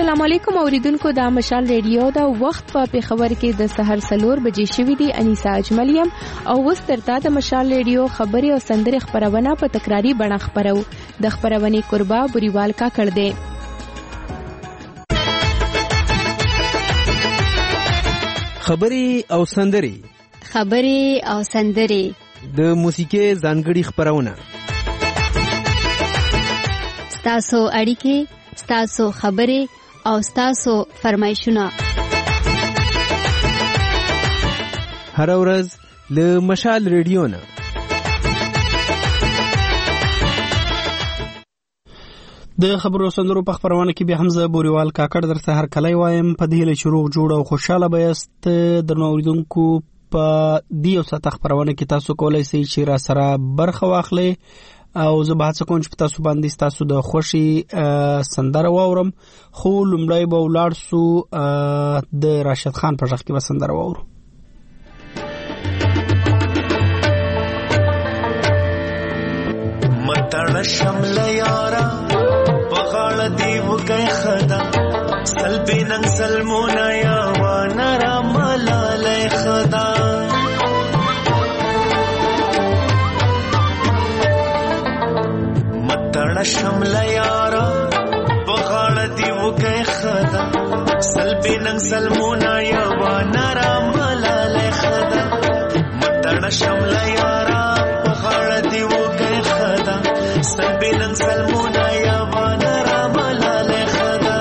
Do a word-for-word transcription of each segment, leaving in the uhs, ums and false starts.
السلام علیکم اوریدونکو د مشال ریډیو دا وخت په پیښور کې د سحر سلور بجې شوې دي. انیسا اجملیم او وسترتا د مشال ریډیو خبري او سندري خبرونه په تکراری بڼه خبرو. د خبرونې قربا بوريوال کا کړ دې. خبري او سندري خبري او سندري د موسیقي ځانګړي خبرونه ستاسو اړیکې ستاسو خبرې او ستاسو فرمایشونه هر ورځ له مشال ریډیو نه. د خبرو سندرو په خبرونه کې به حمزه بوريوال کاکړ درته هر کله وایم په دې له شروع جوړ او خوشاله بیاست. د نوریدونکو په دې او ساته خبرونه کې تاسو کولای شئ چې را سره برخه واخلئ او زه به څه کوم چې تاسو باندې تاسو د خوشي سندره واورم. خو لومړی به ولاړ سو د راشد خان په ځخ کې به سندره واورو. متړ شمل یارا بغاړه دی وکي خدا سلبي نن سلمونا یا ونرا ملال خدا شمل یارا بغاړه دی وکي خدا سلبي نن سلمونا یا ونرا ملال خدا متړ شمل یارا بغاړه دی وکي خدا سلبي نن سلمونا یا ونرا ملال خدا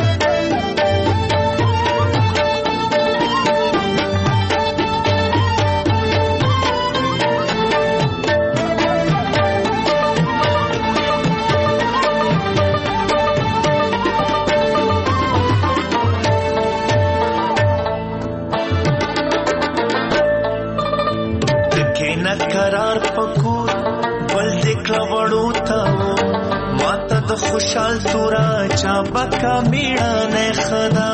قرار پکور بل دکړه وړو تا ماته د خوشحال تورا چا بکا میړه نه خدا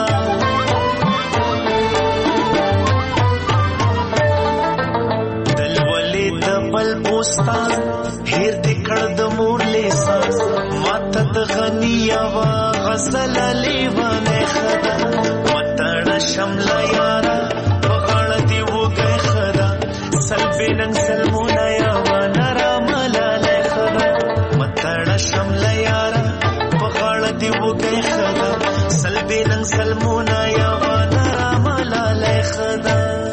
دل ولې د بل بوستان هیر دکړه د مور لیسا ماته د غنیا وا غزل لیوانه خدا متړ شمل یارا بغاړه دی وګه خدا سلبي نن سلمونا یا ونرا ملال خدا متړ شمل یارا بغاړه دی وګه خدا سلبي نن سلمونا یا ونرا ملال خدا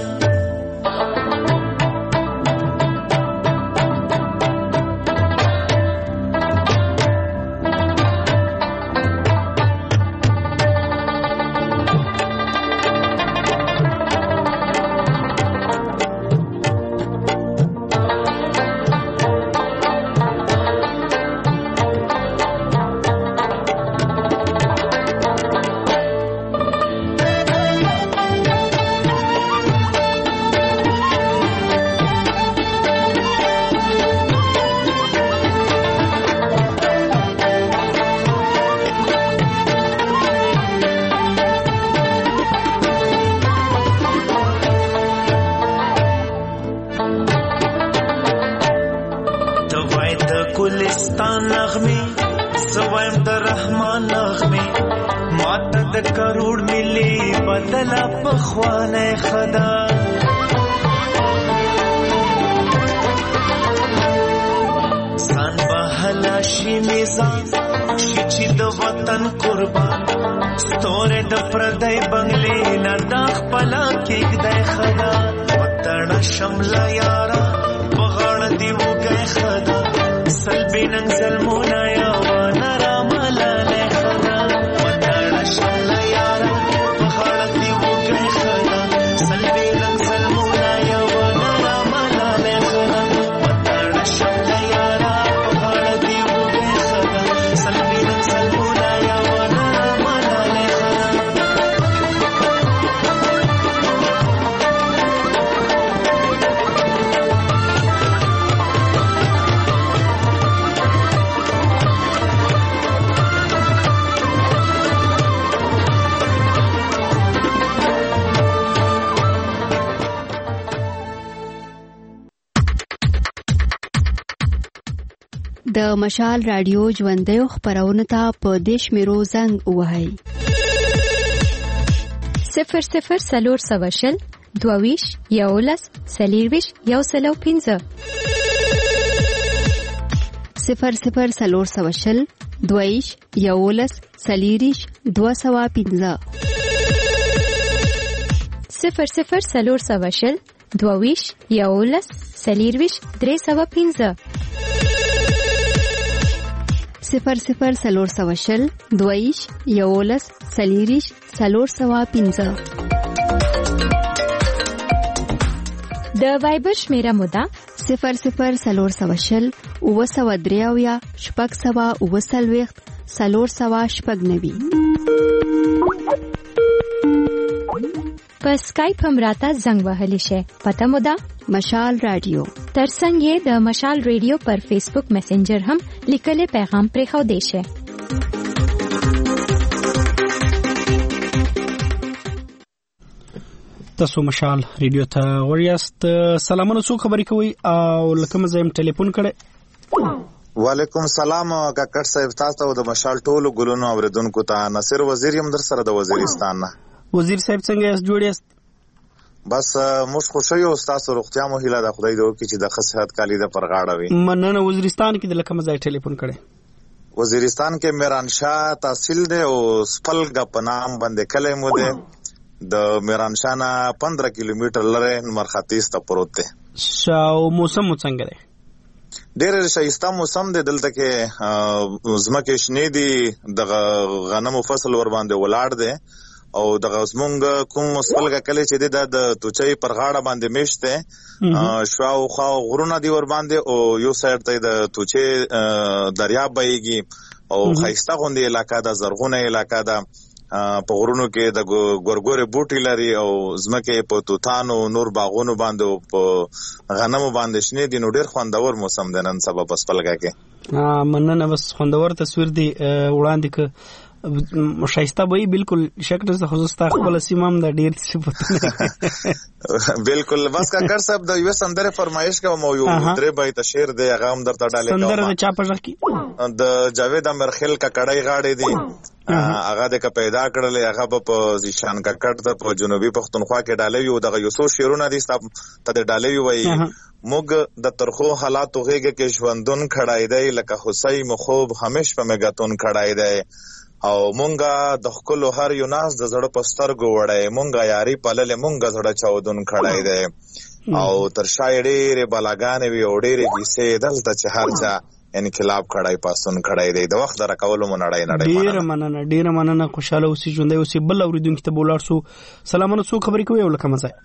کروڑ ملی بدلا پخوانه خدا سان بحلا شی میزان شی چی د وطن قربان ستوره د پردای بنگلی نه داخ پلا کېګ د خدا وتړ شمل یارا بغړ دی وګه خدا سلبي نن سلمونا یا ونرا ملال خدا وتړ شمل یارا بغړ دی وګه خدا سلبي نن سلمونا یا ونرا ملال خدا وتړ شمل یارا بغړ دی وګه خدا سلبي نن سلمونا یا ونرا ملال خدا د مشال رادیو ژوندۍ خبرونه ته په دیش میرو زنګ وهي. صفر صفر څلور سوه شل دوه ویشت یولس څلېرویشت یو سل او پنځه صفر صفر څلور سوه شل دوه ویشت یولس څلېرویشت دوه سوه پنځه صفر صفر څلور سوه شل دوه ویشت یولس څلېرویشت درې سوه پنځه صفر صفر څلور سوه شل دوه ویشت یولس څلېرویشت څلور سوه پنځه د وایبر شمیره مو ده صفر صفر څلور سوه شل اووه سوه درې اویا شپږ سوه اووه څلوېښت څلور سوه شپږ نوي په سکایپ هم راته زنګ وهلی شئ. پته مو ده مشال رادیو. ترڅنګ یې د مشال رادیو پر فیسبوک میسنجر هم لیکلی پیغام پرېښودی شئ. تاسو مشال رادیو ته وریاست. سلامونه، څوک خبرې کوي او لکه مزایم ټلیفون کړي؟ وعلیکم السلام کاکړ صاحب، تاسو د مشال ټولو ګلونو اوریدونکو ته نصر وزیر یم در سره د وزیرستان نه. وزیر صاحب څنګه یاست؟ جوړ یاست؟ بس موږ خوشی یو، تاسو روغتیا مو هیله ده خدای دې وکړي چې د ښه صحت کالي د پر غاړه وي. مننه. وزیرستان کې د لکه مزای ټلیفون کړي؟ وزیرستان کې میرانشاه تحصیل دی او سپلګه په نام باندې کلی مو دی. د میرانشاه نه پندرہ کیلومتر لرې مرختیز ته پروت دی. شاو موسم مو څنګه دی؟ ډېر ښایسته موسم دی. دلته کې ځمکې شنې دي، د غنمو فصل ور باندې ولاړ دی او دغه زمونږ کوم سپلګه کلی چې دی د توچۍ پر غاړه باندې میشت دی. شاوخوا غرونه دي ور باندې او یو سایډ ته د توچۍ دریاب بهیږي او ښایسته غوندې علاقه ده، زرغونه علاقه ده. په غرونو کې د ګورګورې بوټي لري او ځمکې په توتانو نور باغونو باندې او په غنمو باندې شنې دي. نو ډېر خوندور موسم دی نن سبا په سپلګه کې. مننه. بس خوندور تصویر دی وړاندې که شایسته به بالکل شک نه خو زستا خپل سیمام د ډیر صفاتونه بالکل. بس کاکړ صاحب د یو سندره فرمایش کوم او یو درې بیت شعر دی هغه هم درته ډالې کوم. سندره د چا په ځخ کې؟ د جاوید امرخیل ککړای غاړې دی، هغه د ک پیدا کړل، هغه په ځشان ککړ ته په جنوبي پښتونخوا کې ډالې یو دغه یو څو شعرونه دي ستاسو ته ډالې وي. موږ د ترخو حالاتو غېږه کې ژوندون کړای دی، لکه حسین مخوب همیش په مګاتون کړای دی او مونږه د خپلو هر یو ناس د زړه په سترګو وړی، مونږه یاري پاللې مونږه زړه چاودون کړی دی او تر شا ډېرې بلاګانې وي او ډېرې کیسې دلته چې هر چا انقلاب کړی پاسون کړی دی. د وخت د راکولو مو نړۍ نړۍ ډېره مننه ډېره مننه. خوشحاله اوسئ، ژوندی اوسئ. بل اورېدونکي ته به ولاړ شو. سلامونه، څوک خبرې کوي او لکه مزه؟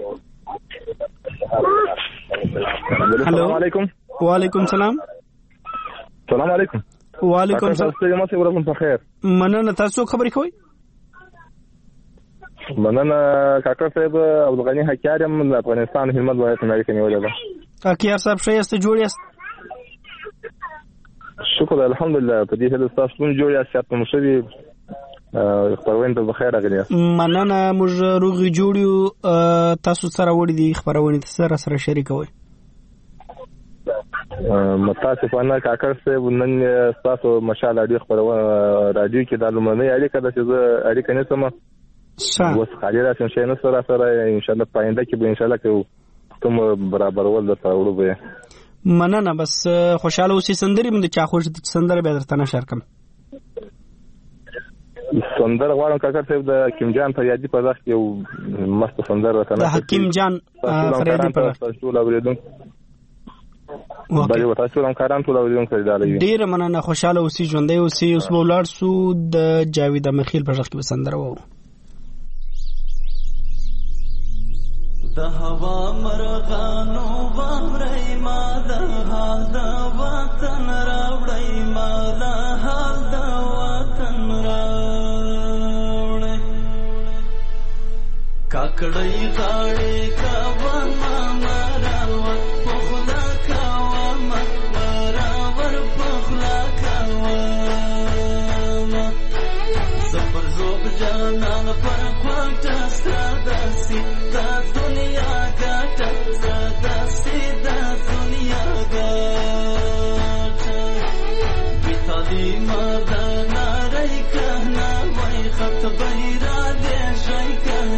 السلام علیکم. وعلیکم سلام. سلام علیکم. وعلیکم السلام. ورحمت بخیر. مننه. تاسو خبرې کوئ؟ مننه کاکړ صاحب. عبدالغني حکیار یم، د افغانستان هلمند ولایت نه کې نیولې ده. حکیار صاحب ښه یاست؟ جوړ یاست؟ شکر الحمدلله. په دې هله تاسو ټول جوړ یاست؟ صحت مو ښه وي؟ خبرونه ته بخیر راغلی یاست؟ مننه. موږ روغ جوړ یو. تاسو سره وړي دي خبرونه سره سره شریکوي. متاسفانه کاکړ صاحب نن تاسو مشال رادیو خبرونه رادیو کې د لومړنۍ اړیکه ده چې زه اړیکه نه سم اوس خالي راشم شي نه سره سره ان شاء الله پاینده کې به ان شاء الله کې کوم برابر ول د تاوړو به. مننه. بس خوشاله اوسئ. سندري مند چا خوښ سندره به درته نشر کوم. سندره غواړم کاکړ صاحب د حکیم جان فریادي په ځخ یو مست سندره راکنه. د حکیم جان فریادي په ځخ ټول اوریدونکو بلې وتاسو هم کاران ټول اوریدونکو ته ډالې. ډېره مننه. خوشاله اوسئ، ژوندی اوسئ. اوس به ولاړ سو د جاوید امرخیل په ځخ کې سندره وو. د هوا مرغانو وامرای ما د حال د وطن راوړی، ما د حال د وطن راوړی. کاکړی غاړې کاوه ما مراوه پخلا کاوه ما مراور پخلا کاوه ما زفر زوب جانان پر کوټه ستادسی دا دنیا ګټه ستادسی دا دنیا ګټه بیتالی ما دا ناری کهنا وای خط بهیرا دې شای کهنا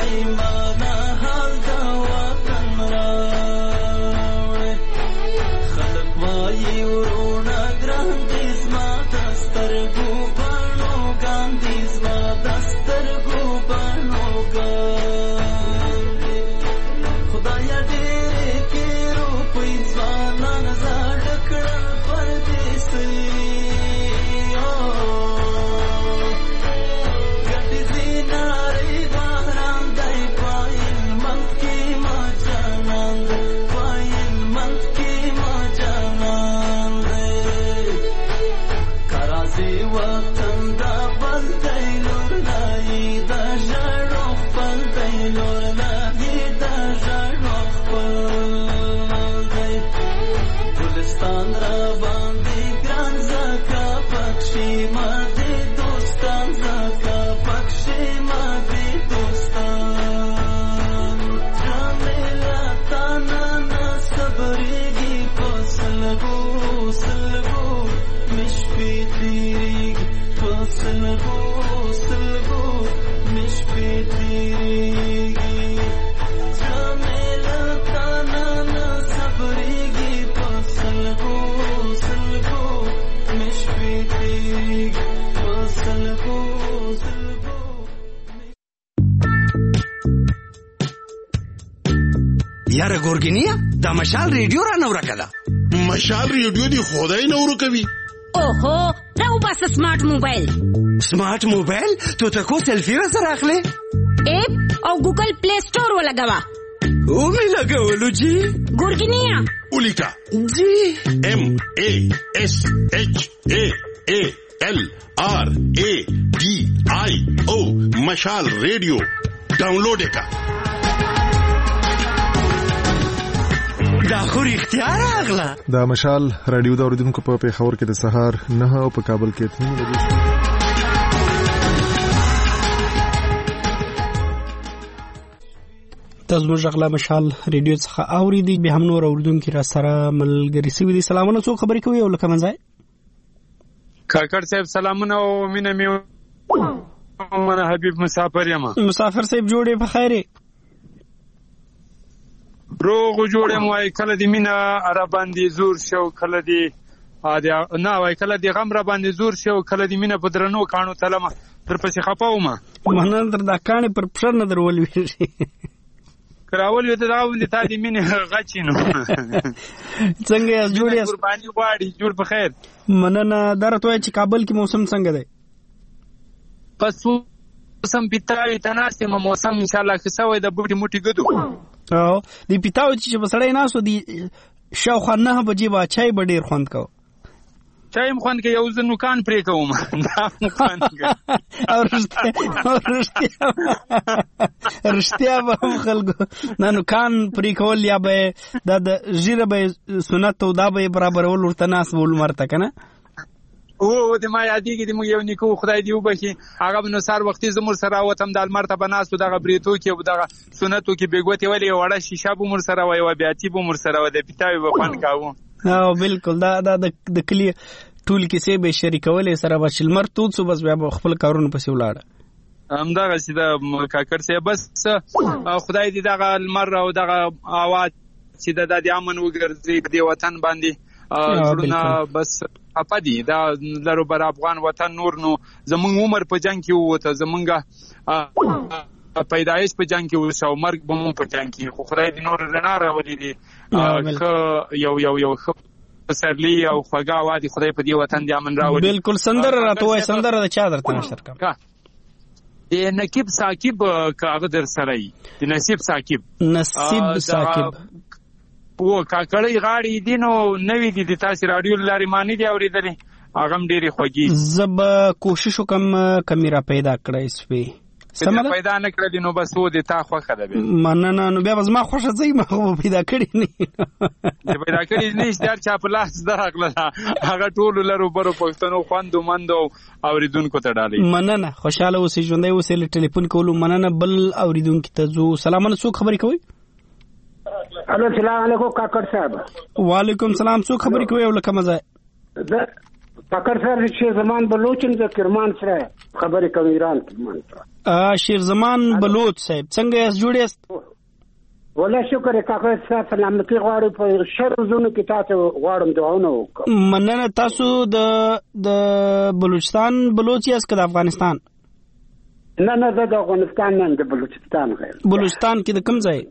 مانا حال دا وطن راوڑے خلق وائی ورونا گران دیز ما دستر گو بانو گان دیز ما دستر گو بانو گان خدایا دیرے کے رو پی زوانا نزار ڈکڑا پردیسی یاره ګورګینیا دا مشال ریډیو را نو راکړه. مشال ریډیو دی خدای نو ورکوي. اوهو راو بس سمارټ موبایل. سمارټ موبایل ته تاسو سیلفي را سره اخلي؟ اپ او ګوګل پلی سٹور ولګوا. او می لګولو جی. ګورګینیا ولیکا جی ام ا اس اچ ا ا ال آر ا ډي آی او مشال ریډیو ډاونلوډ کا. دا خو اختیار اغلا. دا مشال رادیو دا اوریدونکو په پیښور کې د سهار نه او په کابل کې اته بجې. تاسو موږ غلا مشال ریډیو څخه اوریدي به هم نور اوریدونکو را سره ملګری سوي دي. سلامونه څو خبرې کوي او لکه منځای کاکړ صاحب سلامونه او مینه می من حبیب مسافر یم. مسافر صاحب جوړې په خیره روغ جوړې موای کله دې مینا را باندې زور شو کله دې ا نه وای کله دې غم را باندې زور شو کله دې مینا په درنو کانو تلمه تر پسې خپاو ما منن تر دا کانې پر پښر نه درول وی کراول یو ته دا ولې تا دې مینه غچینو څنګه جوړې قرباني غواړي جوړ په خیر. مننه درته چې کابل کې موسم څنګه دی؟ پس موسم پیتاوي تناسي موسم ان شاء الله که سوي د بوټي موټي ګدو او دی پیتاو چې بسړې ناسو دی شاوخوا نه بجې با چای به ډیر خوند کو. چای مخوند کې یو ځنو کان پرې کوم دا مخوند او رښتیا رښتیا به خلکو نو کان پرې کول یا به د ژیره به سنت او دا به برابرول ورته ناس ول مرته کنه. او د ما یادېږي د موږ یو نیکو خدای دی وبخي هغه نو سار وختي زمور سره وتم د المرته بناسو دغه بریتو کې او دغه سنتو کې بیګوتې ولې وړه شیشه به مر سره وای او بیا تی به مر سره و د پیتاوي به خوان کاوه. او بالکل دا د کلی ټول کیسې به شریکولې سره بچل مرتو څو بس بیا خپل کارونه پسې ولاړه. همدا غسیده کاکر سه بس خدای دې دغه المر او دغه اواز چې د د امن وګرځي د وطن باندې ټولنا بس اپدی دا لرو بر افغان وطن نور نو زمونږ عمر په جنگ کې وته زمونږه پیدایش په جنگ کې وشو مرګ به مون په جنگ کې خو خدای دې نور رڼا راولي دي یو یو یو سرلی او خوګه وادي خدای په دې وطن دې امن راولي. بالکل سندره راته وای سندره د چا درته نشر کوم د نقیب ثاقب کاغه در سره دی نصیب ثاقب نصیب ثاقب و کاکړی غاړي دینو نوې دي د تاسو رادیو لاري مانی دی اوریدلې هغه ډېری خوږی زب کوشش وکم کمیرا پیدا کړای سپی سمه پیدا نه کړل نو بس و دې تا خوخه ده مننه نو بیا بس ما خوښه ځای ما پیدا کړی نه پیدا کړی نه ستار چا په لاس درغله هغه ټول لرو برو پښتنو خواندو مندو اوریدونکو ته ډالې مننه خوشاله اوسې ژوندۍ اوسې ټلیفون کولو مننه بل اوریدونکو ته زو سلامونه څوک خبرې کوي؟ السلام علیکم کاکړ صاحب. وعلیکم سلام څوک خبرې کوي او لکه مزه د کاکړ سره شیر زمان بلوچ د کرمان سره خبرې کوي ایران کرمان سره شیر زمان بلوچ صاحب څنګه یې جوړ یاست ولا شکر کاکړ سره سلامتی غواړم په شر زونه کې تاسو غواړم دعاونه وکړم مننه تاسو د د بلوچستان بلوچ یاست که د افغانستان نه نه زه د افغانستان نه د بلوچستان غیر بلوچستان کې د کوم ځای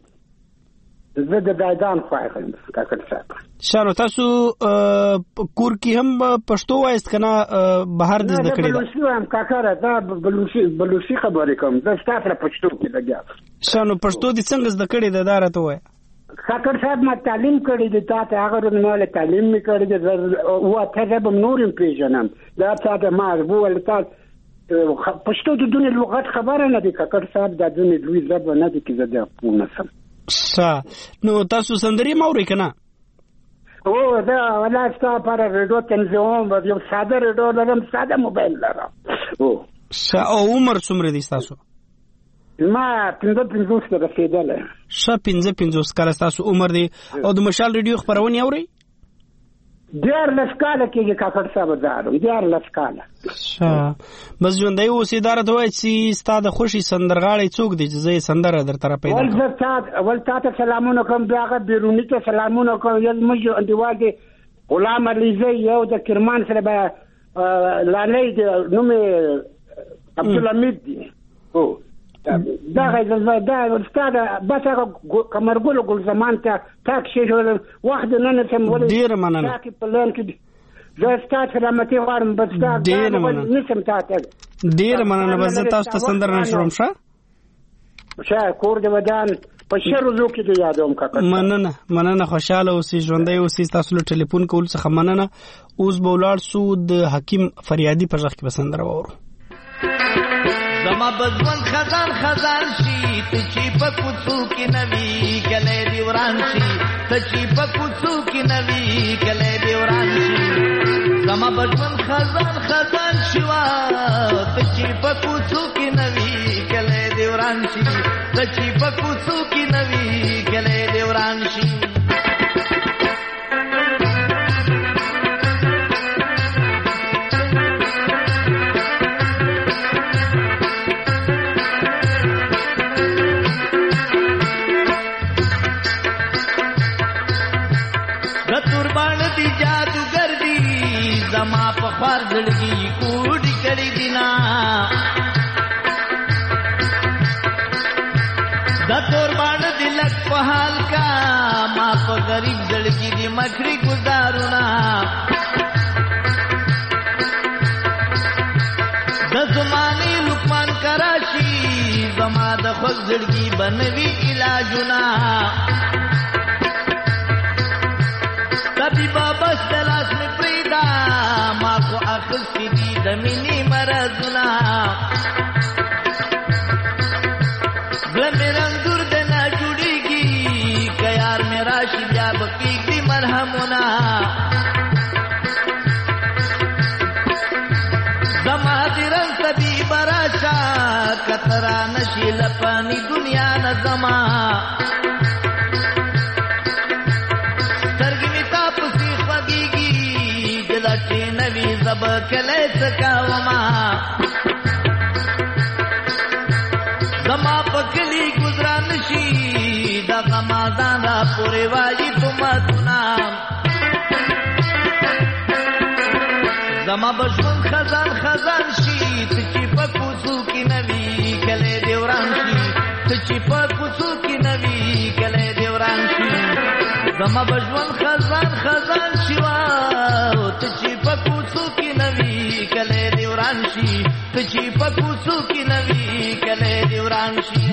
زه د دایدان خواهیم کاکړ صاحب شانو تاسو کور کې هم پښتو وایست کنه بهر د زده کړی بلوچي هم کاکړ دا بلوچي بلوچي خبرې کوم زه ستاسو پښتو کې لګیا شانو پښتو دې څنګه زده کړی د دارته وای کاکړ صاحب ما تعلیم کړی دی تاسو هغه نو له تعلیم می کړی دی او ته به نورم پیژنم دا تاسو ما ول تاسو پښتو د دنیا لغت خبره نه دی کاکړ صاحب د دنیا لوی ژبه نه دی کې زه د پونه سم سا نو تاسو سندري موري کنه او دا ولا ستا پر ریډیو تنظیم یو ساده ریډیو لرم ساده موبایل لرم او سا او عمر څومره دي تاسو ما پنځه پنځوس کې رسیدل ش پنځه پنځوس کال تاسو عمر دی او د مشال ریډیو خبرونه اوري ډیر لسکاله کې کاکړ صاحب زارو ډیر لسکاله ش بس ژوندۍ اوسې دار ته وای چې ستاده خوشي سندرغاړي څوک دي چې زې سندره در طرف پیدا ول زه ول تاسو سلامونه کوم بیاغه بیرونی ته سلامونه کوم یل مجو انډیوال دي غلام علي زي یو د کرمان سره به لالې د نومه عبد الحمید دي او دا غوښتل دا ستاره بس هغه کمرګل ګل زمان ته تاک شي وخت نه نه سم ول ډیر مننه تاکي پلان کې زه ستاسو سلامتی غواړم بس دا نه سم تاسو ډیر مننه بس تاسو ته سندر نشوم شه شه کور د ودان په شهر زو کې دی یادوم کاکړ مننه مننه خوشاله اوسې ژوندۍ اوسې تاسو له ټلیفون کول څخه مننه اوس بولار سود حکیم فریادي په ځخ کې بسندر وورو زما بزون خزان خزان شي ته چې په کوڅو کې نوي کله دی وران شي ته چې په کوڅو کې نوي کله دی وران شي زما بزون خزان خزان شي وا ته چې په کوڅو کې نوي کله دی وران شي ته چې په کوڅو کې نوي کله دی وران شي زما په خار زړګي کوډي کړي دینا د تور باندې دلک په حال کا ما په غریب زړګي دی مخري گزارونا د زماني لقمان کراشي زما د خو زړګي بنوي علاجنا طبيبا بس دلاس می پریدا ما کو اخذ کی دی دمینی مرضنا گلمران دور دنا جوڑیگی کیار میرا شبیا بقیق دی مرحمنا زما دیرن طبیب راشا کترا نشی لپانی دنیا نظما زب کله سکاوما زما پکلی گزران شي دا غمازان را پوره واجی تمتنا زما بشون خزان خزان شي تچی پکوسو کی نوی کله دیوران شي تچی پکوسو کی نوی کله دیوران شي زما بشون خزان خزان شي وا تچی پکوسو کی نوی کله دیوران شي تچی پکوسو کی نوی کله دیوران شي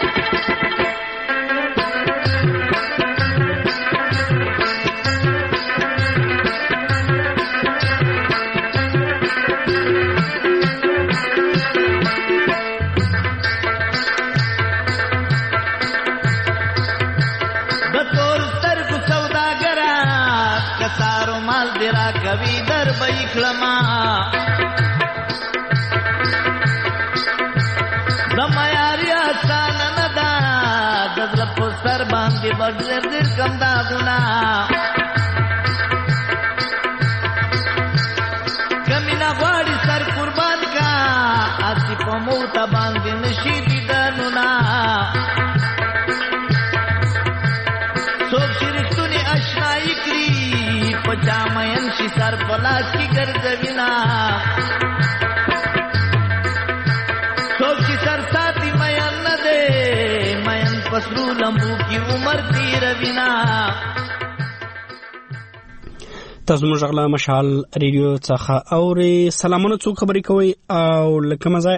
کوي در بېخلما زما یاریا سان ندا دزل په سر باندې بدل در کم دا ګنا پسلو لمبو کی عمر تیر وینا. تاسو موږ غلا مشال ریډیو څخه اوري. سلامونه، څوک خبرې کوي او لکه مزه؟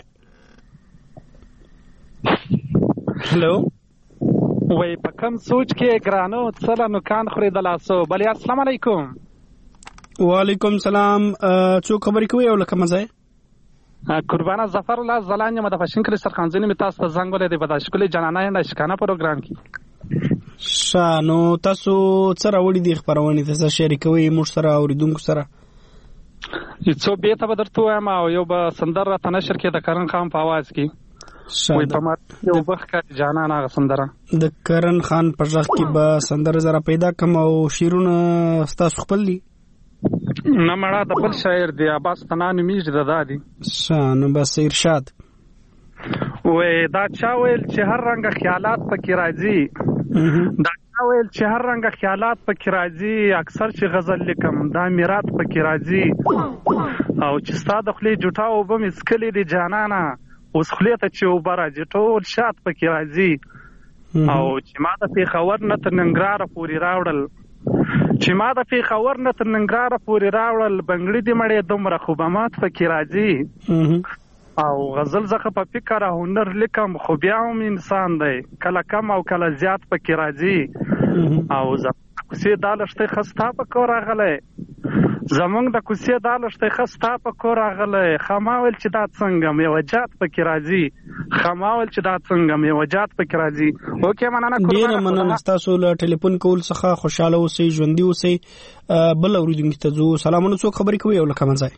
هلو وای په کوم سوچ کې ګرانو څلا نو کان خوري د لاسو. بلې السلام علیکم. وعلیکم سلام، څوک خبرې کوي او لکه مزه؟ قربانه ظفر الله زلان یم د فاشن کلی سرخانځنی می تاسو ته زنګ ولې د بداشکلي جنانه نه شکانه پروګرام کې. شانو تاسو څه راوړي دي خبرونه تاسو شریکوي موږ سره اوریدونکو سره؟ یڅو به ته بدرته وایم او یو به سندر را تنشر کې د کرن خان په आवाज کې وای په ما یو بخ کا جانانه سندره د کرن خان په ځخ کې به سندر زرا پیدا کوم او شیرونه تاسو خپل دي؟ نه مړه د بل شاعر دی عباس تنان میج د دادی. شانو بس ارشاد وای دا چا ویل چې هر رنګ خیالات پکې راځي، دا چا ویل چې هر رنګ خیالات پکې راځي، اکثر چې غزل لیکم دا میرات پکې راځي، او چې ستاد خپل جټا او بم اسکلې دی جانانا اوس خپل ته چې وبره راځي ټول شات پکې راځي، او چې ما د پیښور نه تر ننګرهار پورې راوړل، چې ما د پیښور نه تر ننګرهار پورې راوړل، بنګړي دې مړې دومره خوبامات پکې راځي، او غزل زخه په فکر او هنر لیکم خو بیا هم انسان دی کله کم او کله زیات پکې راځي، او زمونږ د کوڅې دا لښتې خستا په کور راغلی، زمونږ د کوڅې دا لښتې خستا په کور راغلی، خما ویل چې دا څنګه میوجات پکې راځي، خما ویل چې دا څنګه میوجات پکې راځي. اوکې مننه، ډیره مننه تاسو له ټلیفون کول څخه خوشاله اوسئ، ژوندي اوسئ. بل اوریدونکو ته زو سلامونه، څوک خبرې کوي او لکه منځای؟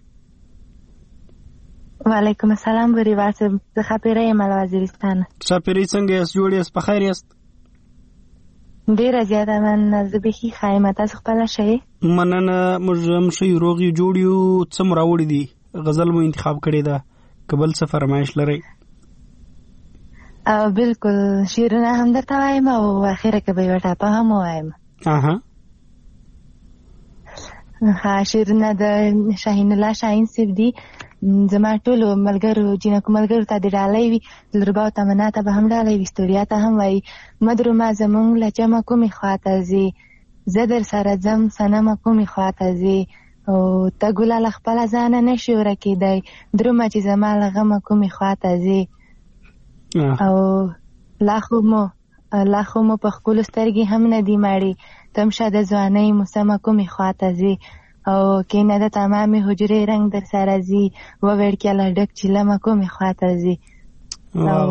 وعلیکم السلام بری واسه زه خبرې یم له وزیرستان. چاپیری څنګه یاست؟ جوړ یاست؟ په خیر یاست؟ ډیره زیاته مننه، زه بهي خایمه، تاسو خپل شئ؟ مننه، موږ هم شئ، روغ یو، جوړ یو. څه مو راوړي دي؟ غزل مو انتخاب کړې ده که بل څه فرمایش لرئ؟ بالکل، شعرونه هم درته وایم او اخره کې به یوه ټاپه هم ووایم. اها ها، شعرونه د شاهین الله شاهین صاحب دي. زما ټولو ملګرو جینکو ملګرو ته د ډالۍ وي، دلرباو تمنا ته به هم ډالۍ وي، ستوریا ته هم وایي مدرومه زمونږ له جمه کومې خواته ځي، زه در سره ځم صنمه کومې خواته ځي، او ته ګله له خپله ځانه نشي ورکېدی، درومه چې زما له غمه کومې خواته ځي، او لا خو مو لا خو مو په ښکلو سترګې هم نه دي مړې، تمشه د ځوانۍ موسمه کومې خواته ځي، او کینه د تمامې حجرې رنګ در سره ځي، وویړکیا له ډک چیلمه کومې خواته ځي. او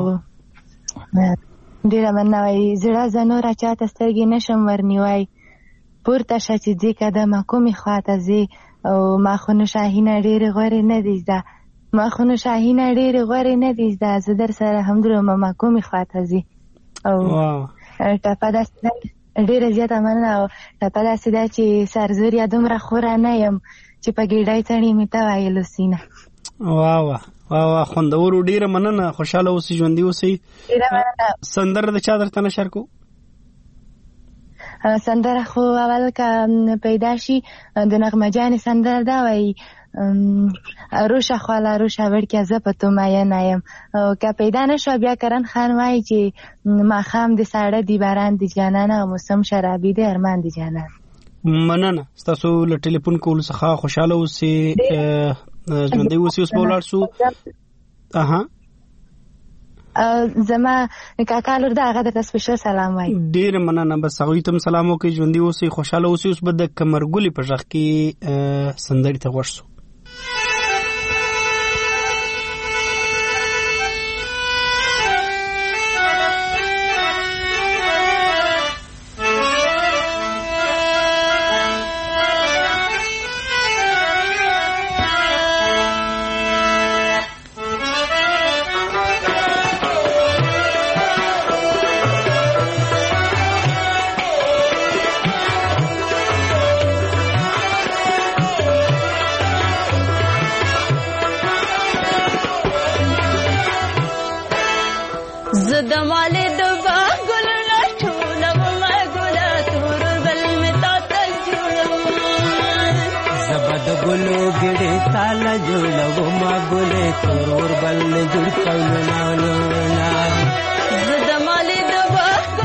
ډېره مننه وایي زړه زه نوره چاته سترګې نشم ورنیوی، پورته شه چې ځي قدمه کومې خواته ځي، او ماخونو شاهینه ډېرې غورې نه دي زده، ماخونو شاهینه ډېرې غورې نه دي زده، زه در سره هم درومه ما کومې خواته ځي. او ټپه داسې ده ډیره زیاته مننه، او ټپه داسې ده چې سرزور یا دومره خوره نه یم چې په ګیډۍ څڼې مې ته وایلو سینه. واه واه واه واه، خوندورو، ډیره مننه، خوشحاله اوسئ، ژوندي اوسئ. ډیره مننه. سندره د چا درته نشر کو؟ سندره خو اول که پیدا شي د نغمه جانې سندره ده، وایي روشه خواله روشه وړکیه زه په تو مینه یم، او که پیدا نشو بیا کرن خان وایي چې ماښام د ساړه دی باران دی جانانه، او موسم شرابي دی ارمان دی جانان. مننه، ستاسو له ټلیفون کولو څخه خوشحاله اوسئ، ژوندی اوسئ. اوس به ولاړ شو. اها زما کاکا لور ده، هغه درته سپیشل سلام وایي. ډېره مننه، بس هغوی ته هم سلام وکړئ، ژوندي اوسئ، خوشحاله اوسئ. اوس به د کمرګلې په غږ کې سندرې ته غوږ شو. زه د مالې د باغ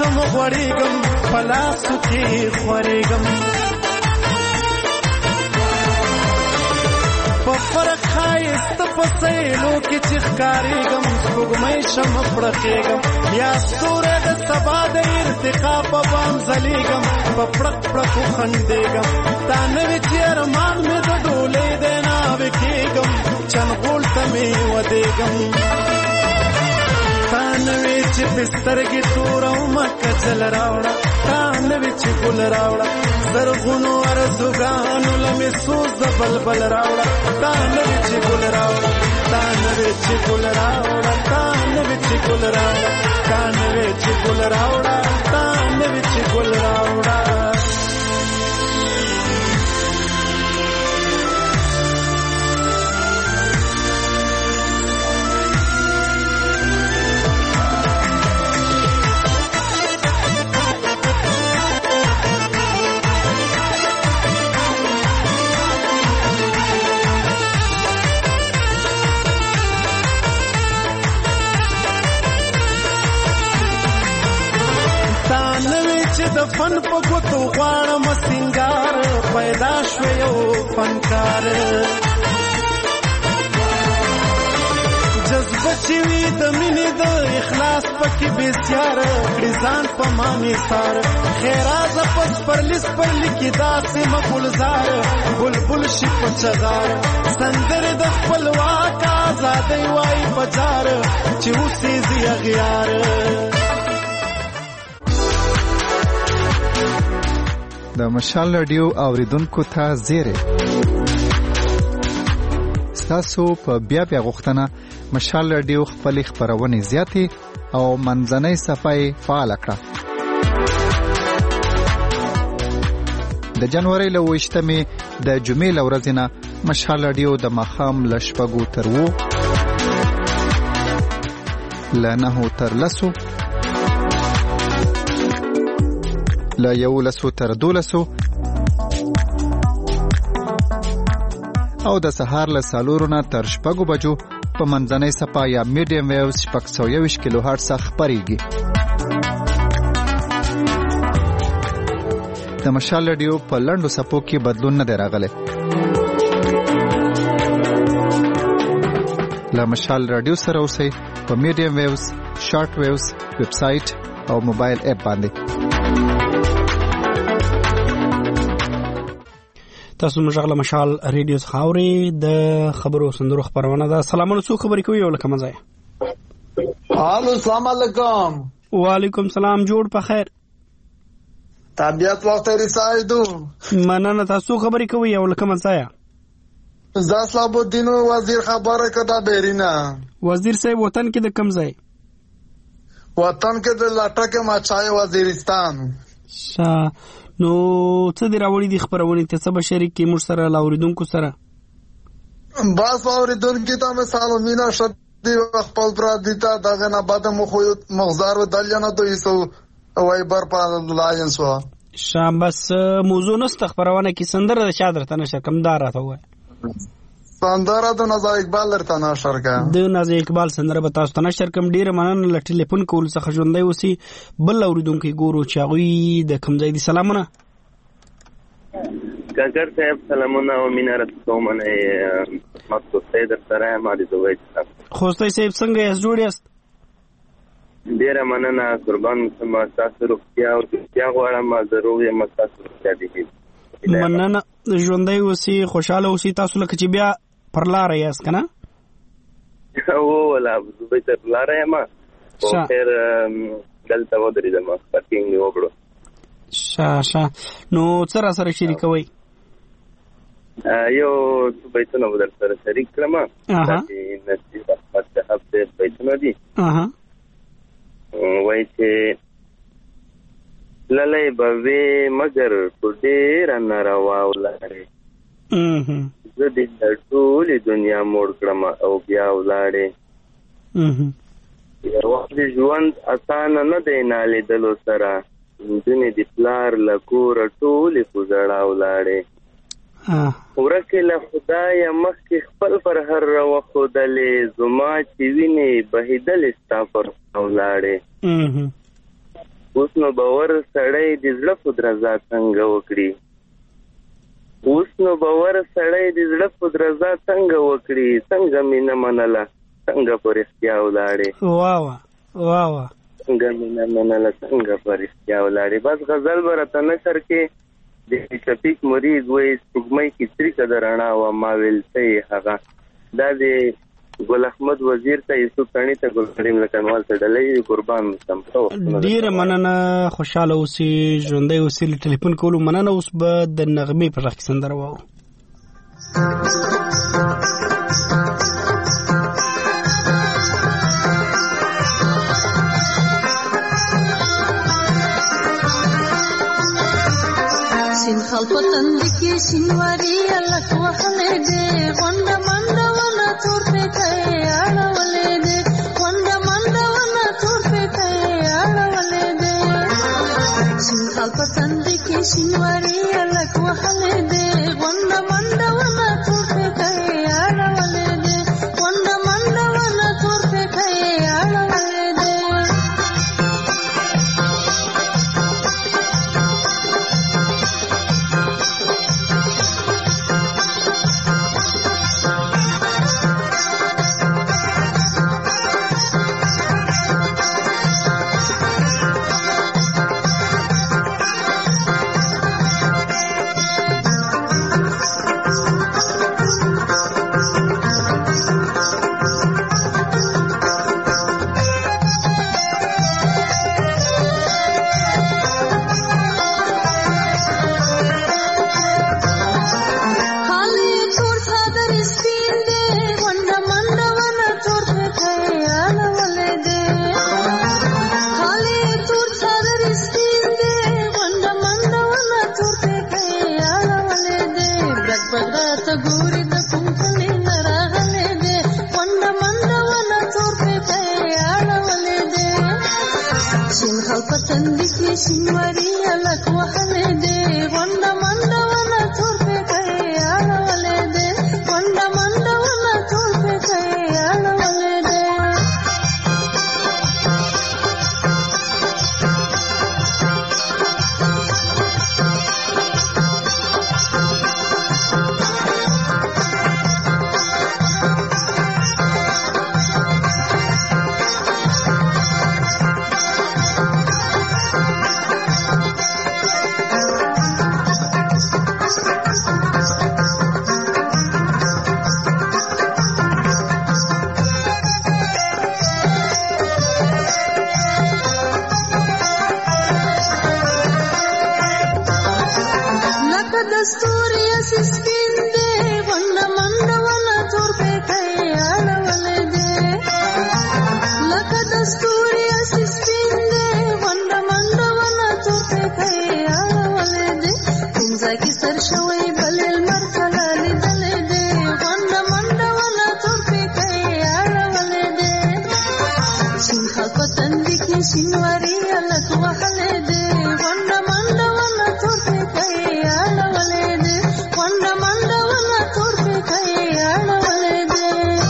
شم غوړېږم په لاسو کې خورېږم په فرق ښایست په سیلو کې چې ښکارېږم سپوږمۍ شم پړقېږم یا ستوری د سبا د ارتقا په بام ځلېږم په پړق پړقو خندېږم تا نوې چې ارمان مې د ډولۍ دی ناوې کېږم چنغول ته مې ودېږم تا نوې چې بسترګې تورومه کجل راوړه تا نوې چې ګل راوړه زرغونو ارزوګانو له مې سوز د بلبل راوړه تا نوې چې ګل راوړه تا نوې چې ګل راوړه تا نوې چې ګل راوړه تا نوې چې ګل راوړه تا نوې چې ګل راوړه د فن په ګوتو غواړم سینګار پیدا شو یو فنکار جذبه چې وي د مینې د اخلاص پکې بسیار کړي ځان په ما نثار خیرازه پس پرلي سپرلي کې داسې مګلزار بلبل شي په چغار سندرې د خپلواک ازادۍ وایي په جار چې اوسېږي اغیار د مشال رادیو اوریدونکو ته زیری ستاسو په بیا بیا غوښتنه مشال رادیو خپل خبرونه زیاتې او منځنۍ صفحه فعال کړه د جنوري له وشتمې د جمعې لورځ نه مشال رادیو د مخام لشپګو تر وو لنه تر لسو لا یو لسو تر دولسو او د سهار له سالورونه تر شپږو بجو په منځنۍ صفحه یا میډیم ویوز شپږ سوه یوویشت کیلو هرټز خپرېږي د مشال رادیو په لنډو صفحو کې بدلون نه دی راغلی له مشال رادیو سره اوسئ په میډیم ویوز شارټ ویوز ویب سایټ او موبایل اپ باندې تاسو مشغله مشال ریډیو خاوري د خبرو سندرو خبرونه ده سلامونه څو خبرې کوي ولکه مزه الو السلام علیکم وعلیکم سلام جوړ په خیر طبيعت وخت رسایدو مننه تاسو خبرې کوي ولکه مزه زدا صاحب الدین وزیر خبره کړه بیرینه وزیر صاحب وطن کې د کم ځای وطن کې د لاټکه ماچای وزیرستان شا نو څه دی راوړي دي خبرونه ته څه بشری کې مر سره لاوریدونکو سره بس اوریدونکو ته مثال مینا شدي خپل پر دیتا دغه نه بعد مخ مغزار و دلیانه دوی سو وایبر په لاینس وا شام بس موضوع نست خبرونه کې سندره د شادر ته نشه کمدار راته وای سندره د نظر اقبال درته نشر کا د نظر اقبال سندره به تاسو ته نشر کوم ډیر مننه ل ټلیفون کول څخه ژوندۍ اوسي بل اوریدونکو ګورو چاغوي د کمزای دي سلامونه کاکر صاحب سلامونه او مینا رسومنه ماتو سید سره ما دي دوی خوستای صاحب څنګه یې جوړ یاست ډیر مننه قربان ما تاسو روغتیا او روغتیا غواړم ضروري ما تاسو روغتیا دي مننه ژوندۍ اوسي خوشاله اوسي تاسو لکه چې بیا پر لار یاست کنه او ولا دوی ته لار یم او خیر دلته ودرې دم پارکینګ یې وګړو شا شا نو څه را سره شریکوي یو بیتونه ودر سره شریک کړم چې نصیب په هفته بیتونه دي اها وای چې للای بوي مگر ډېر ناروا ولاره اها زه دې ټول دنیا موړ کړم او بیا ولاړې اها یو د ژوند اسان نه دی نالې دلو سره دنه د پلار لکور ټول پوزړا ولاړې ورکه له خدای مخکې خپل پر هر وخدلې زما چې ویني بهیدل ستا پر ولاړې اوس نو باور سړی د زړه په درزا څنګه وکړي اوس نو باور سړی د زړه په درزا څنګه وکړي څنګه مې نه منله څنګه په رښتیا ولاړې واه واه واه واه څنګه مې نه منله څنګه په رښتیا ولاړې. بس غزل به راته نثر کې د شفیق مرید وایي سپوږمۍ کې څریکه د رڼا وه ما ویل ته یې هغه. دا د ګل احمد وزیر ته یوسف تڼي ته ګل کریم لکنوال ته ډالۍ قربان سم. ډیره مننه خوشاله اوسئ ژوندی اوسئ. له ټلیفون کولو مننه. اوس به د نغمې په غږ کې سندره واورو. سین خال په تند کې شینواري الک وهلې دې غونډه منډه ونه تور په کوي اړولې دې غونډه منډه ونه تور په کوي اړولې دې سین خال په تند کې شینواري الک وهلې دې غونډه منډه ونه تور په کوي اړولې دې غونډه منډه ونه تور په کوي اړولې دې شینواري الک وهلې دې غونډه منډه ونه تور په کوي اړولې دې غونډه منډه ونه تور په کوي اړولې دې شینواري الک وهلې دې غونډه منډه ونه تور په کوي اړولې دې غونډه منډه ونه تور په کوي اړولې دې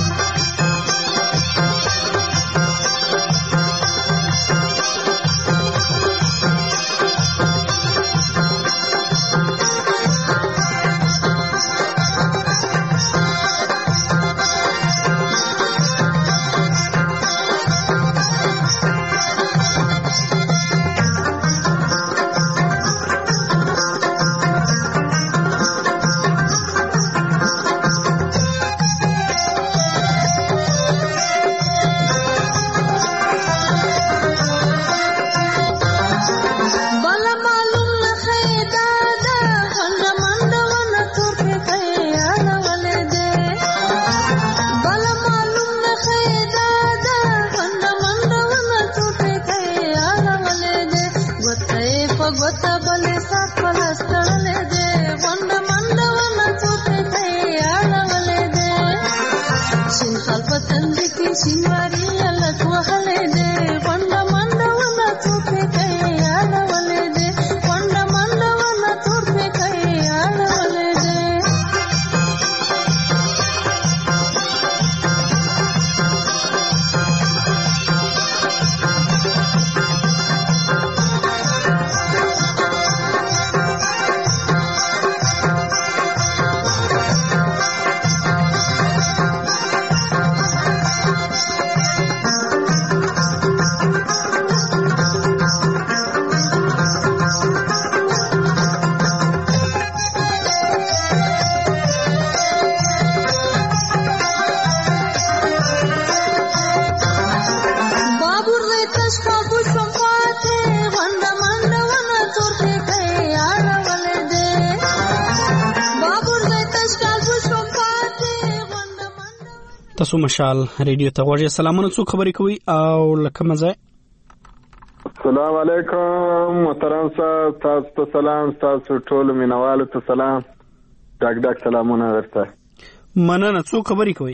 شینواري الک وهلې دې غونډه منډه ونه تور په کوي اړولې دې غونډه منډه ونه تور په کوي اړولې دې تشکابو شمپاته ونډ منډونه تورته کوي اړولې دې بابور دې تشکابو شمپاته ونډ منډ. تاسو مشال ریډیو ته غوږی سلامونه څوک خبرې کوي او لکه مزه. السلام علیکم محترم صاحب، تاسو ته سلام، تاسو ټول مینوالو ته سلام، ډاک ډاک سلامونه ورته. مننه. څوک خبرې کوي؟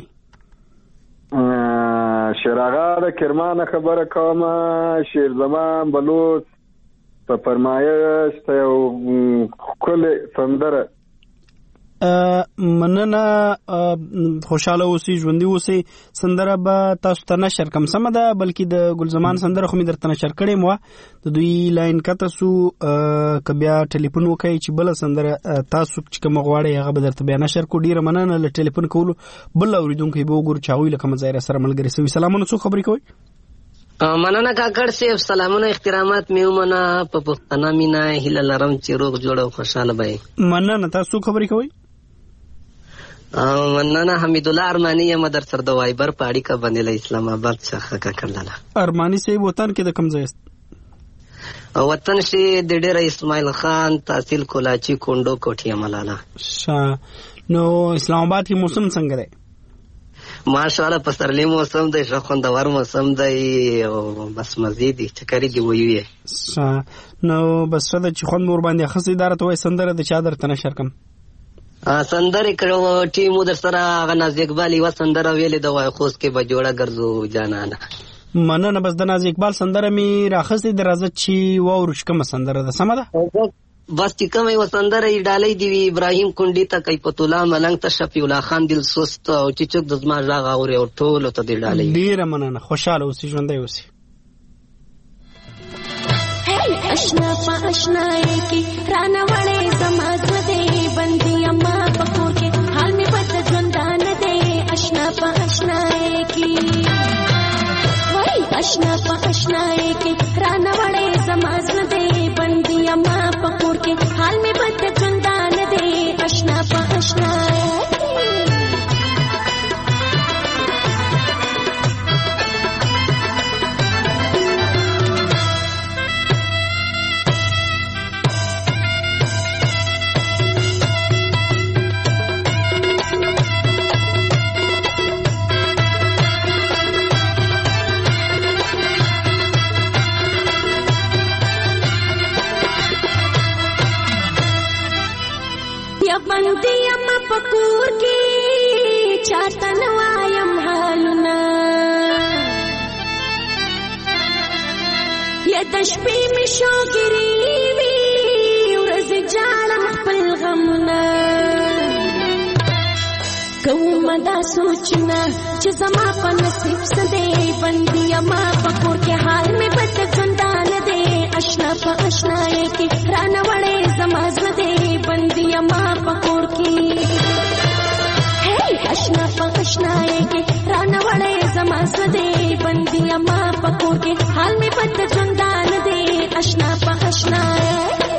شیراغا د کرمانه خبره کوم، شیر زمان بلوچ په فرمایش ته یو ښکلې سندره. مننه، خوشاله اوسئ، ژوندي اوسئ. سندره به تاسو ته نشر کم سمه ده، بلکې د ګلزمان سندره خو مې درته نشر کړې مو. د دوی لاین کته سو که بیا ټلیفون وکړئ چې بله سندره تاسو چې کوم غواړئ هغه به درته بیا نشر کو. ډیره مننه له ټلیفون کولو. بل اورېدونکی به وګورو چې هغوی له کومه ځای سره ملګري سوي. سلامونه، څوک خبرې کوئ؟ مننه کاکړ صاحب، سلامونه احترامات مې ومنه. په پښتنه مینه هیله لرم چې روغ جوړ او خوشحاله به یې. مننه. تاسو څوک خبرې کوئ؟ مننه، حمیدالله ارمانی یم در سره د وایبر په اړیکه باندې له اسلام آباد څخه کاکړ لاله. ارمانی صاحب وطن کې د کوم ځای است؟ وطن شي د ډېره اسماعیل خان تحصیل کولاچی کونډو کوټی ملاله. شا نو اسلام آباد کې موسم څنګه دی؟ ماشاءالله پسرلی موسم دی، ښه خوندور موسم دی او بس مزید دی چکرې دی ویوي. شا نو بس څه د چې خوند ور باندې خاصه اداره ته وای سندره د چا درته نشر کم؟ سندرې کړو ټیمو در سره هغه ناز اقبال یوه سندره ویلې ده، وای خوست کې به جوړه ګرځو جانانه. مننه. بس د ناز اقبال سندره مې راخستې د راځه چې واورو چې کومه سندره ده. سمه ده؟ بس چې کومه یوه سندره یې ډالۍ دی وي ابراهیم کونډي ته کیفت الله ملنګ ته شفیع الله خان دل سست او چې څوک د زما غږ اوري او ټولو ته دې ډالۍ. ډېره مننه. خوشحاله اوسئ، ژوندی اوسئ. اشنا پا اشنائی کی رانا وڑے زماز دے بندی اما پکور کے حال میں بد جندان دے. اشنا پا اشنائی کی وہی اشنا پا اشنائی کی رانا وڑے زماز دے بندی اما پکور کے حال میں بد جندان دے. اشنا پا اشنائی بندی اما پکور کی چاہتا نوایم حالنا یا دشپی میں شوگری وی ورز جالم خپل غمنا کوم دا سوچنا چې زما په نصیب سدے. بندی اما پکور کے حال میں بد زندان دے. اشنا پا اشنائی کی رانا وڑے زماز دے بندی اما پکور کی. اشنا پا اشنائی کی رانا وڑے زماز دے بندی اما پکور کے حال میں بد زندان دے. اشنا پا اشنائی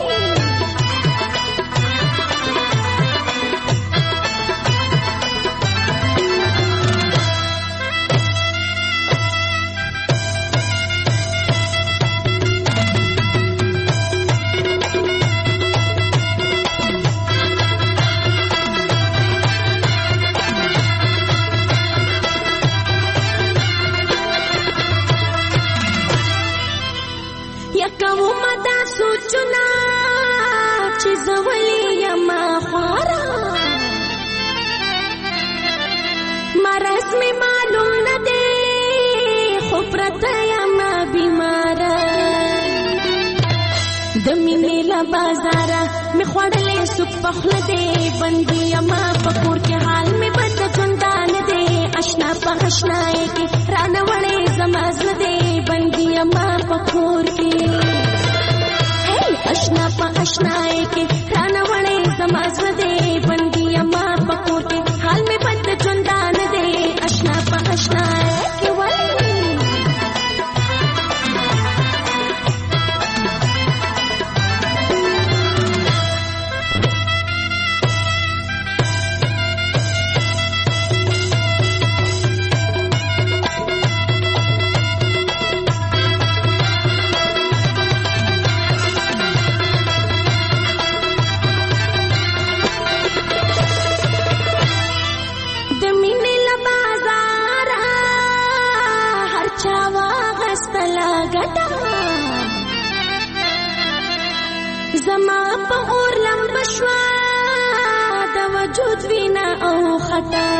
سوچنا چې زولې یما خوارا مرض می معلوم نه دی خو پرته یما بیمارا د مینې له بازارا می خوړلې سوپ پخله دی. بندي یما پکور کې حال می بد ژوندان دی. اشنا په اشنائی کې رانه وړې زماز دی. بندي یما پکور کې اشنا پا اشنائی کے رانا وڑے زماز دے. بندی اما پکور کے حال میں بد جندان دے. اشنا پا اشنائی کے وڑے چاوا غستلا ګټه زما په اور لمب شوا د وجود وینا او خطا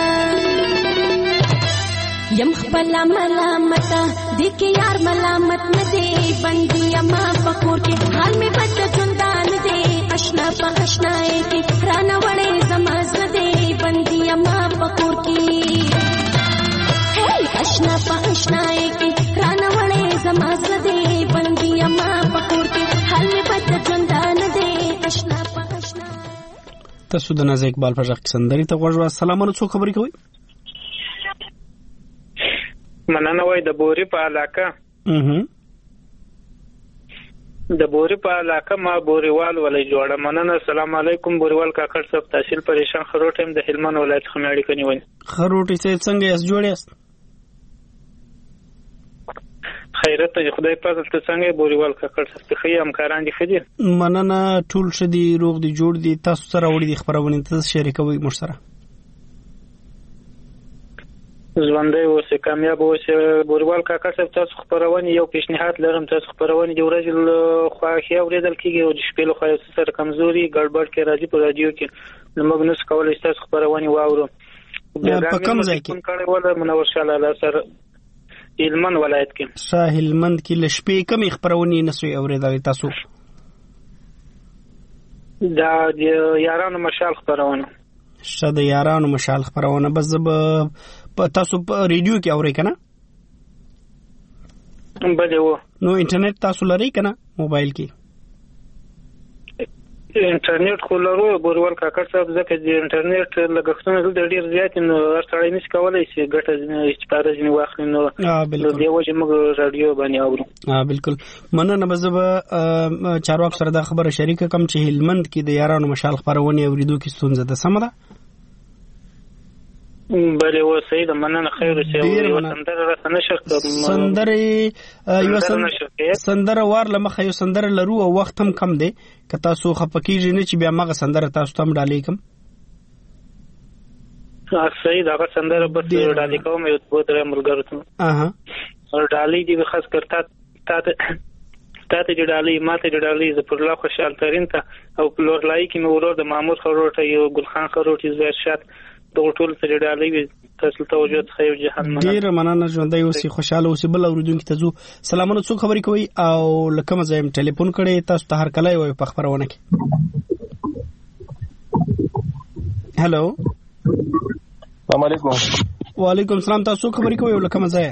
یم خپل ملامت دي کې یار ملامت نه دی بندي اما پکور کې حال می بد چندان دی آشنا په آشنای کې رانه وړې زماز نه دی بندي اما پکور کې هی آشنا په آشنای کې رانه وړې زماز نه دی بندي اما پکور کې حال می بد چندان دی آشنا په آشنا. تاسو د نازک اقبال په ځخ سندري ته غوږ واسه. سلام علیکم، خبرې کوي؟ مننه وای د بوري په علاقه اها د بوري په علاقه ما بوريوال ولې جوړه. مننه. السلام علیکم بوريوال کاکړ صاحب، تحصیل پریشان خروټم د هلمند ولایت خماړي کني وای. خروټي څه څنګه یې جوړې است؟ خیرت ته خدای پاک ته څنګه بوريوال کاکړ صاحب ته خي همکاران دي خدي. مننه، ټول شدي روغ دي جوړ دي. تاسو سره وړي دي خبرونه ته شریکوي مش سره. ژوندۍ اوسه کامیاب اوسه بوريوال کاکړ صاحب. تاسو خبرونه یو پیشنهاد لرم. تاسو خبرونه دی ورځ خواخي اوریدل کیږي او د شپې له خوا سره کمزوري ګډوډ کې راځي په رادیو کې موږ نس کولای تاسو خبرونه واورو. په کوم ځای کې کړه ولا منور شاله الله سره هلمند ولایت کې شاه هلمند کې له شپې کوم خبرونه نسوي اوریدل تاسو؟ دا د یارانو مشال خبرونه شته د یارانو مشال خبرونه. بس زب تاسو په ریډیو کې اورئ کنه؟ بله و. نو انټرنیټ تاسو لرئ کنه موبایل کې؟ انټرنیټ خو لرو بوريوال کاکړ صاحب، ځکه چې انټرنیټ لګښتونه دلته ډیر زیات نو هر سړی نشي کولای چې ګټه استفاده ځنی واخلي. نو نو دی وجه موږ رادیو باندې اورو. ها بالکل. مننه. بزب چارواک سره دا خبره شریکه کوم چې هلمند کې د یارانو مشال خبرونه اوریدو کې ستونزه ده. سم ده؟ بله و سید. مننه. خیر اوسه. سندره راته نشر سندره یو سندره وار لمخه یو سندره لرو او وخت هم کم دی که تاسو خپکیږي نه چې بیا مغه سندره تاسو ته ډالې کوم. ها سید هغه سندره بس ډالې کوم یو په درې ملګرو ته. اها اور ډالې دی خاص کرتا تا ته د ډالې ماته د ډالې ز پر لا خوشحال ترين ته او پلور لای کې نو ورور د مامور خروټه یو ګلخان خروټي زویر شات د ټول سره ډالې تاسو ته وجود خیر جهان. ډیر مننه. ژوندۍ اوسې، خوشاله اوسې. بل اوریدونکو ته زو سلامونه. څوک خبرې کوي او لکه مزایم ټلیفون کړي تاسو ته هر کله وي په خبرونه کې. هالو السلام علیکم. وعلیکم السلام. تاسو خبرې کوي او لکه مزایا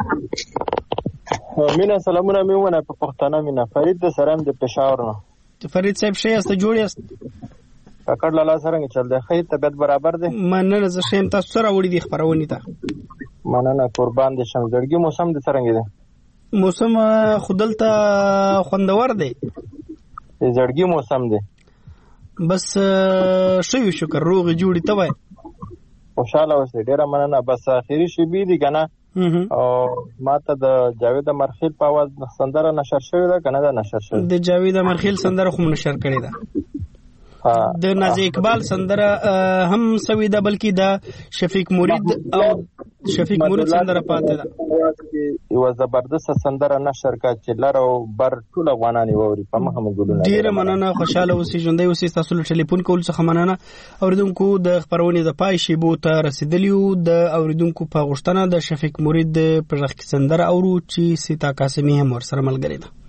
مینا سلامونه. میونه په پښتانه مینا فرید د سرام د پېښور نه. فرید صاحب شې است جوړی است کاکړ لاله سره چل دی. خیر طبيعت برابر دی؟ مننه. زه شیم تاسو سره وړي دي خبرونه ته. مننه قربان دي شم. زړګي موسم د څنګه دی؟ موسم خودلته خوندور دی. زړګي موسم دی. بس شوي شکر روغ جوړی ته وای. خوشاله اوسې. ډیره مننه. بس اخیری شی بي دي کنه او ماته د جاوید مرخیل په आवाज سندره نشر شوی ده کنه؟ دا نشر شوی د جاوید مرخیل سندره خو نشر کړی ده. د نازي اقبال سندره هم سوي ده بلکې د شفیق مرید او شفیق مرید سندره پاتې ده. یو زبردست سندره نشر کا چې لارو بر ټول افغانان ووري په مخه مګولونه. ډیر مننه. خوشاله اوسې، ژوندۍ اوسې. تاسو له ټلیفون کول څخه مننه. اوریدونکو د خبرونه د پای شیبو ته رسیدلیو. د اوریدونکو په غوښتنه د شفیق مرید په ځخ سندره اورو چې سیتا قاسمی هم ورسره ملګری ده.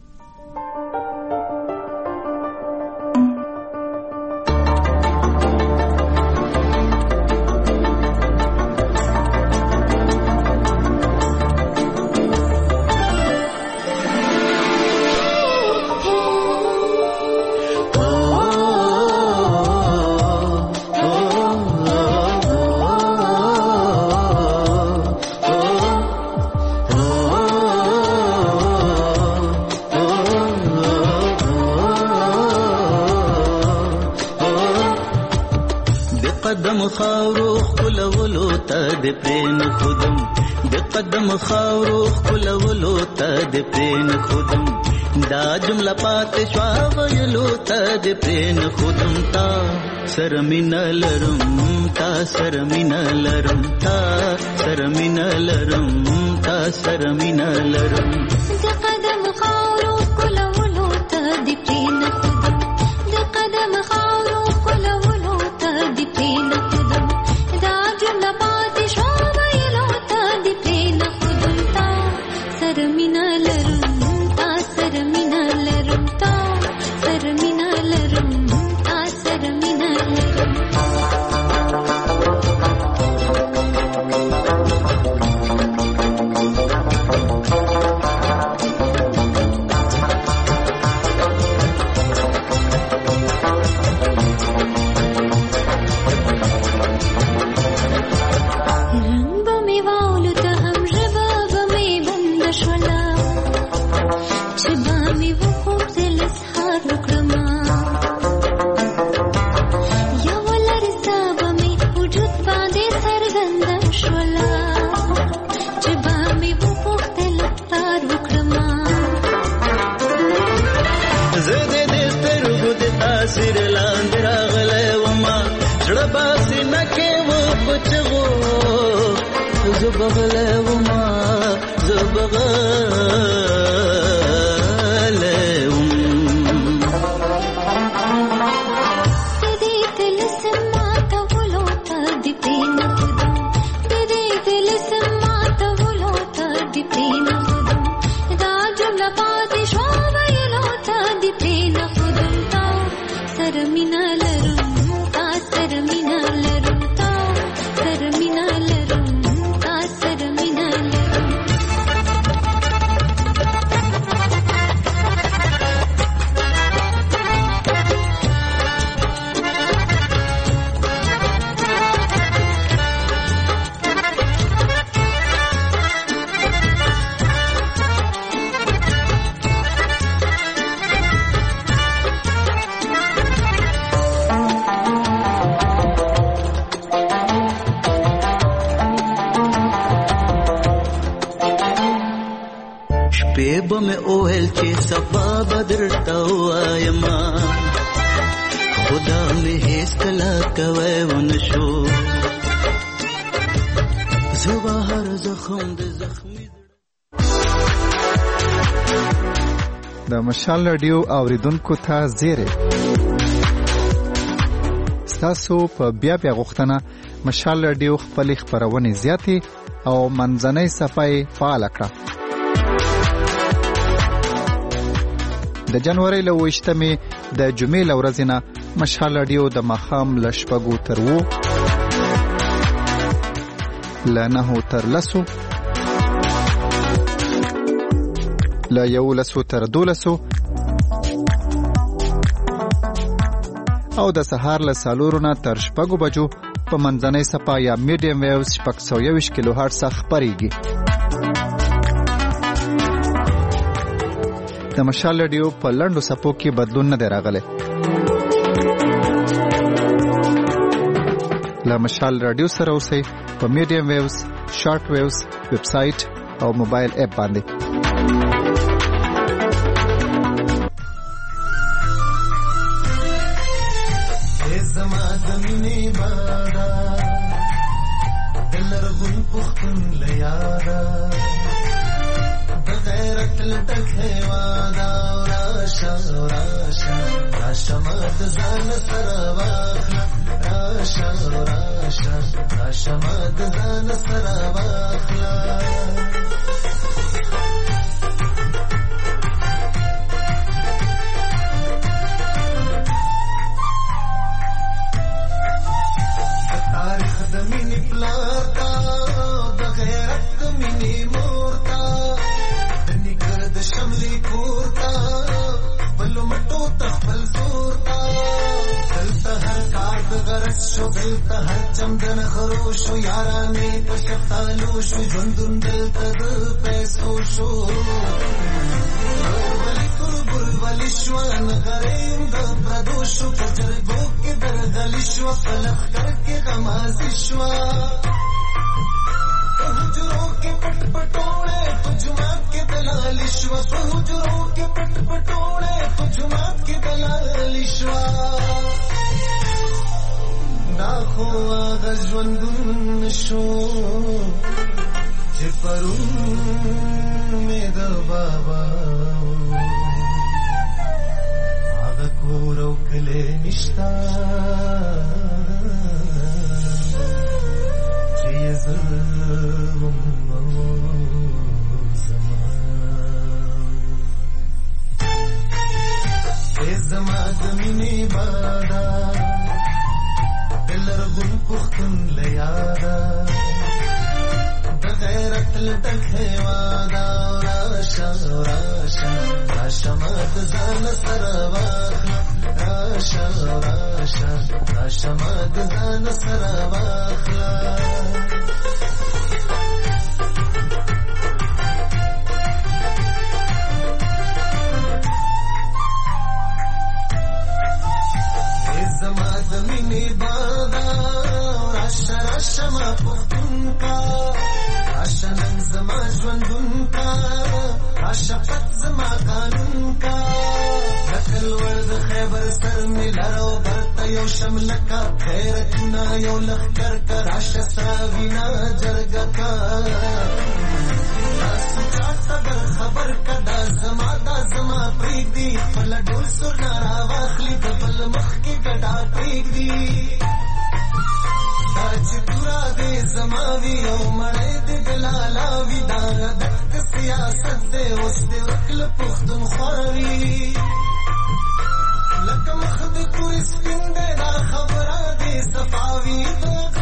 خاورو خلولو ته د پرین خودم د قدم خاورو خلولو ته د پرین خودم دا جمله پات شوا ویلو ته د پرین خودم تا سرمین لرم تا سرمین لرم تا سره مینه لرم تا سره مینه لرم د قدم خاورو کولولو ته د پرېنه خودم د قدم خاورو کولولو ته د پرېنه خودم دا جمله پاتې شوه ویلو ته د پرېنه خودم تا سره مینه لرم تا سره مینه لرم تا سره مینه لرم تا سره مینه لرم زبغله وما زبغله دې دل سماته ولوته دې پېنه خودم دې دل سماته ولوته دې پېنه خودم دا جمله پاتې شوه ویلوته دې پېنه خودم تا سره مینه لرم تا سره مینه لرم تا سره مینه لرم به مې اوهل چې صفا بدرته وایما خدا مې هیڅ کله کوي ونشو زه هر زخم د زخمي د مشال رادیو اوریدونکو ته زیری ستاسو په بیا بیا غوښتنه مشال رادیو خپل خبرونه زیاتې او منځنۍ صفای فعال کړه. د جنوري له وشتمې د جمعې له ورځې نه مشال رادیو د ماښام له شپږو تر اوو له نهو تر لسو له یولسو تر دولسو او د سهار له څلورو نه تر شپږو بجو په منځنۍ څپه یا میډیم ویوز شپږ سوه یوویشت کیلو هرټز خپرېږي. د مشال رادیو په لنډو څپو کې بدلون نه دی راغلی. له مشال رادیو سره اوسئ په میډیم ویوز، شارټ ویوز، ویب سایټ او موبایل اپ باندې. زما زمینې بادا دلرغون پختون لیادا بغیرت لټک هیوادا راشا راشا راشا مات ځان سره واخله راشا راشا راشا مات ځان سره واخله زمینی پلاتا بغیرت منی مورتا دنکر د شملی کورتا بلو مٹو تخبل زورتا دلتا هر کار د غرس شو دلتا هر چمدن خروشو یارانی پشفتالو شو جندن دلتا د پیسو شو ولی کربل ولی شوان غریم د پردوشو پجربو کی در غلیشو فلخ کرکی غمازی شوا پہجروں کے پٹ پٹوڑے تجمات کے دلالی شوا پہجروں کے پٹ پٹوڑے تجمات کے دلالی شوا دا خو آغاز ژوندون شو پرون می د بابا هغه کور او کلی نشتا چې زه هم زما د مینې بادا دلرغون پښتون لیادا د غیرت لټک هیوادا راشه راشه راشه ما د ځان سره واخله راشه راشه راشه ما د ځان سره واخله شما پختون کا راشه نن زما ژوندون کا راشه پت زما قانون کا نکل ورد خیبر سر می لرو برتا یو شملکا خیرتنا یو لخکر کا راشه ساوینا جرگا کا تاسو چاہتا بر خبر کا دا زما دا زما پریگ دی پل ڈول سر نارا واخلی دبل مخ کی گڑا پریگ دی چې پورا دې زماوي او مړې دې دلالاوي دا دک سیاست دې اوس دې وکړ پښتون خواري لکه مخ دې تور سپین دې دا خبره دې صفاوي